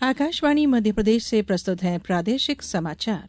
आकाशवाणी मध्य प्रदेश से प्रस्तुत हैं प्रादेशिक समाचार।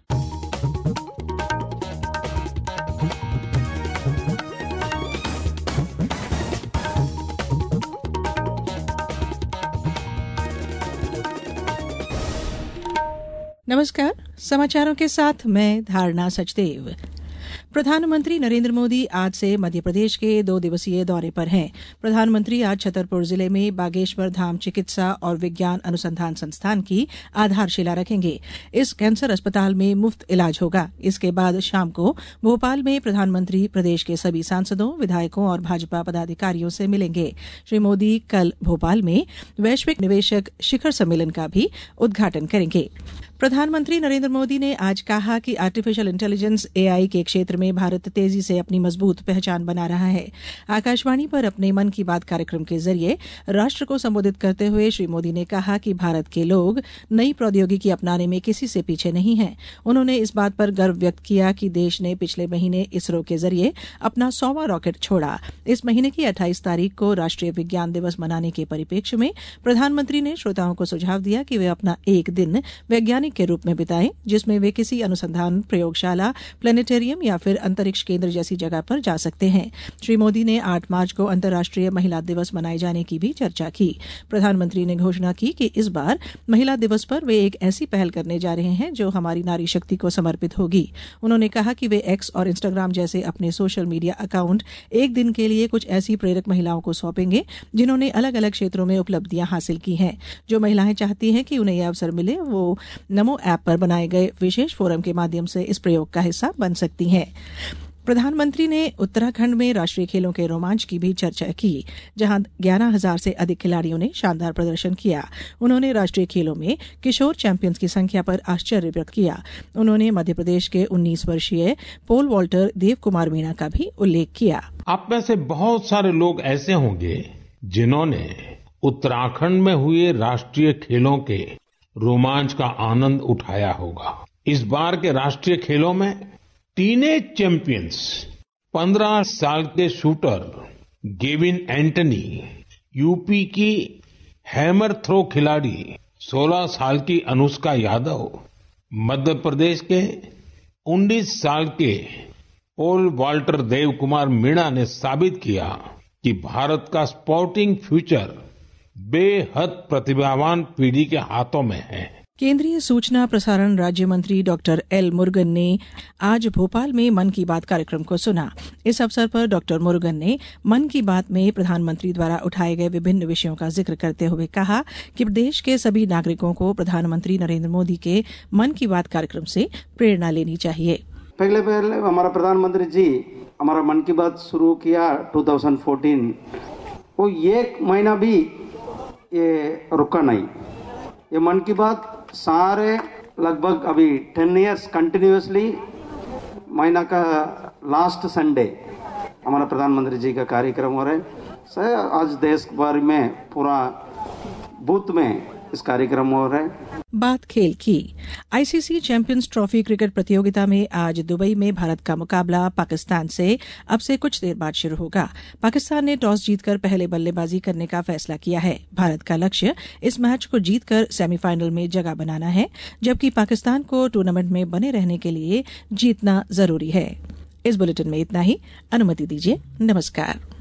नमस्कार, समाचारों के साथ मैं धारणा सचदेव। प्रधानमंत्री नरेंद्र मोदी आज से मध्य प्रदेश के 2 दिवसीय दौरे पर हैं। प्रधानमंत्री आज छतरपुर जिले में बागेश्वर धाम चिकित्सा और विज्ञान अनुसंधान संस्थान की आधारशिला रखेंगे। इस कैंसर अस्पताल में मुफ्त इलाज होगा। इसके बाद शाम को भोपाल में प्रधानमंत्री प्रदेश के सभी सांसदों, विधायकों और भाजपा पदाधिकारियों से मिलेंगे। श्री मोदी कल भोपाल में वैश्विक निवेशक शिखर सम्मेलन का भी उद्घाटन करेंगे। प्रधानमंत्री नरेंद्र मोदी ने आज कहा कि आर्टिफिशियल इंटेलिजेंस एआई के क्षेत्र में भारत तेजी से अपनी मजबूत पहचान बना रहा है। आकाशवाणी पर अपने मन की बात कार्यक्रम के जरिए राष्ट्र को संबोधित करते हुए श्री मोदी ने कहा कि भारत के लोग नई प्रौद्योगिकी अपनाने में किसी से पीछे नहीं हैं। उन्होंने इस बात पर गर्व व्यक्त किया कि देश ने पिछले महीने इसरो के जरिए अपना 100वां रॉकेट छोड़ा। इस महीने की 28 तारीख को राष्ट्रीय विज्ञान दिवस मनाने के परिप्रेक्ष्य में प्रधानमंत्री ने श्रोताओं को सुझाव दिया कि वे अपना एक दिन वैज्ञानिक के रूप में बिताएं, जिसमें वे किसी अनुसंधान प्रयोगशाला, प्लेनेटेरियम या फिर अंतरिक्ष केंद्र जैसी जगह पर जा सकते हैं। श्री मोदी ने 8 मार्च को अंतर्राष्ट्रीय महिला दिवस मनाए जाने की भी चर्चा की। प्रधानमंत्री ने घोषणा की कि इस बार महिला दिवस पर वे एक ऐसी पहल करने जा रहे हैं जो हमारी नारी शक्ति को समर्पित होगी। उन्होंने कहा कि वे एक्स और इंस्टाग्राम जैसे अपने सोशल मीडिया अकाउंट एक दिन के लिए कुछ ऐसी प्रेरक महिलाओं को सौंपेंगे जिन्होंने अलग अलग क्षेत्रों में उपलब्धियां हासिल की हैं। जो महिलाएं चाहती हैं कि उन्हें यह अवसर मिले, वो नमो ऐप पर बनाए गए विशेष फोरम के माध्यम से इस प्रयोग का हिस्सा बन सकती हैं। प्रधानमंत्री ने उत्तराखंड में राष्ट्रीय खेलों के रोमांच की भी चर्चा की, जहां 11,000 से अधिक खिलाड़ियों ने शानदार प्रदर्शन किया। उन्होंने राष्ट्रीय खेलों में किशोर चैंपियंस की संख्या पर आश्चर्य व्यक्त किया। उन्होंने मध्य प्रदेश के 19 वर्षीय पोल वॉल्टर देव कुमार मीणा का भी उल्लेख किया। आप में से बहुत सारे लोग ऐसे होंगे जिन्होंने उत्तराखंड में हुए राष्ट्रीय खेलों के रोमांच का आनंद उठाया होगा। इस बार के राष्ट्रीय खेलों में टीनेज चैंपियंस 15 साल के शूटर गेविन एंटनी, यूपी की हैमर थ्रो खिलाड़ी 16 साल की अनुष्का यादव, मध्य प्रदेश के 19 साल के पोल वॉल्टर देव कुमार मीणा ने साबित किया कि भारत का स्पोर्टिंग फ्यूचर बेहद प्रतिभावान पीढ़ी के हाथों में है। केंद्रीय सूचना प्रसारण राज्य मंत्री डॉक्टर एल मुरुगन ने आज भोपाल में मन की बात कार्यक्रम को सुना। इस अवसर पर डॉक्टर मुरुगन ने मन की बात में प्रधानमंत्री द्वारा उठाए गए विभिन्न विषयों का जिक्र करते हुए कहा कि देश के सभी नागरिकों को प्रधानमंत्री नरेंद्र मोदी के मन की बात कार्यक्रम से प्रेरणा लेनी चाहिए। पहले हमारा प्रधानमंत्री जी हमारा मन की बात शुरू किया 2014, वो 1 महीना भी ये रुका नहीं। ये मन की बात सारे लगभग अभी 10 इयर्स कंटिन्यूअसली महीना का लास्ट संडे हमारा प्रधानमंत्री जी का कार्यक्रम हो रहा है। आज देश भर में पूरा बूथ में इस कार्यक्रम हो रहा है। बात खेल की। आईसीसी चैंपियंस ट्रॉफी क्रिकेट प्रतियोगिता में आज दुबई में भारत का मुकाबला पाकिस्तान से अब से कुछ देर बाद शुरू होगा। पाकिस्तान ने टॉस जीतकर पहले बल्लेबाजी करने का फैसला किया है। भारत का लक्ष्य इस मैच को जीतकर सेमीफाइनल में जगह बनाना है, जबकि पाकिस्तान को टूर्नामेंट में बने रहने के लिए जीतना जरूरी है। इस बुलेटिन में इतना ही। अनुमति दीजिए। नमस्कार।